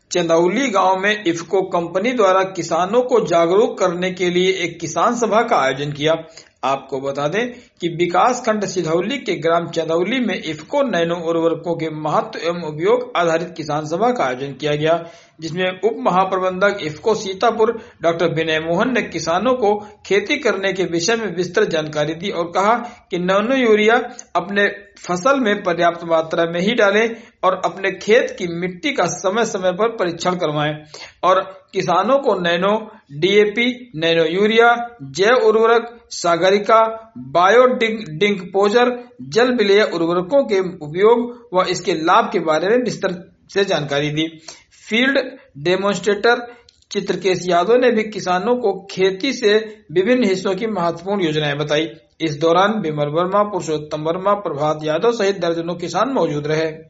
चंदौली गांव में इफको कंपनी द्वारा किसानों को जागरूक करने के लिए एक किसान सभा का आयोजन किया। आपको बता दें कि विकास खंड सिधौली के ग्राम चंदौली में इफको नैनो उर्वरकों के महत्व एवं उपयोग आधारित किसान सभा का आयोजन किया गया, जिसमें उप महाप्रबंधक इफको सीतापुर डॉक्टर विनय मोहन ने किसानों को खेती करने के विषय में विस्तृत जानकारी दी और कहा कि नैनो यूरिया अपने फसल में पर्याप्त मात्रा में ही डालें और अपने खेत की मिट्टी का समय समय पर परीक्षण करवाएं और किसानों को नैनो डीएपी, नैनो यूरिया, जैव उर्वरक, सागरिका, बायो डिकम्पोजर, जल विलेय उर्वरकों के उपयोग व इसके लाभ के बारे में विस्तृत से जानकारी दी। फील्ड डेमोन्स्ट्रेटर चित्रकेश यादव ने भी किसानों को खेती से विभिन्न हिस्सों की महत्वपूर्ण योजनाएं बताई। इस दौरान विमल वर्मा, पुरुषोत्तम वर्मा, प्रभात यादव सहित दर्जनों किसान मौजूद रहे।